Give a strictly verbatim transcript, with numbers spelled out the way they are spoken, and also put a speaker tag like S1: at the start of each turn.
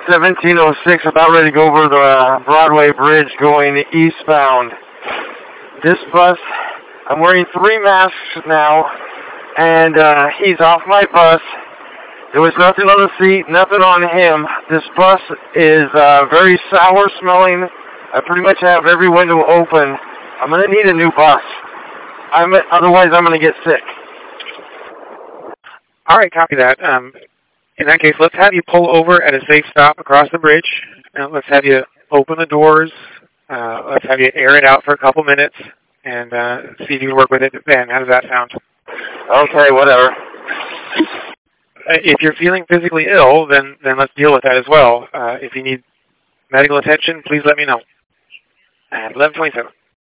S1: seventeen oh six, about ready to go over the uh, Broadway Bridge going eastbound. This bus, I'm wearing three masks now, and uh, he's off my bus. There was nothing on the seat, nothing on him. This bus is uh, very sour smelling. I pretty much have every window open. I'm going to need a new bus. I'm, otherwise, I'm going to get sick.
S2: All right, copy that. Um, in that case, let's have you pull over at a safe stop across the bridge. Uh, let's have you open the doors. Uh, let's have you air it out for a couple minutes and uh, see if you can work with it then. How does that sound?
S1: Okay, whatever.
S2: If you're feeling physically ill, then, then let's deal with that as well. Uh, if you need medical attention, please let me know. At eleven twenty-seven.